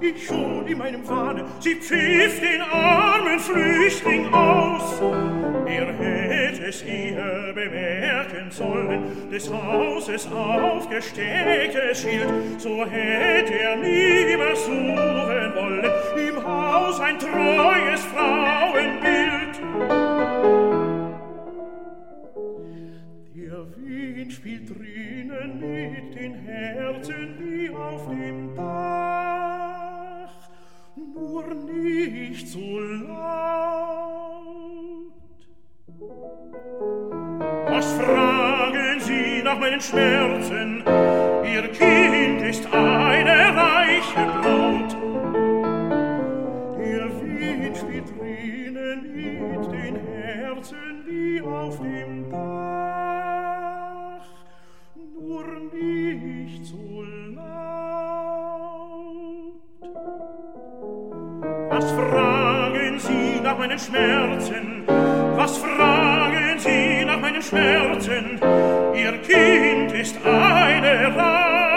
ich schon in meinem Wahne. Sie pfiff den armen Flüchtling aus. Er hätte es eher bemerken sollen, des Hauses aufgestecktes Schild, so hätte er nimmer suchen wollen, im Haus ein treues Frauenbild. Der Wind spielt drinnen mit den Herzen wie auf dem Dach, nur nicht so laut. Was fragen Sie nach meinen Schmerzen? Ihr Kind ist eine reiche Braut. Der Wind spielt drinnen mit den Herzen wie auf dem Dach, nur nicht so laut. Was fragen Sie nach meinen Schmerzen? Was fragen Sie nach meinen Schmerzen? Ihr Kind ist eine Rache.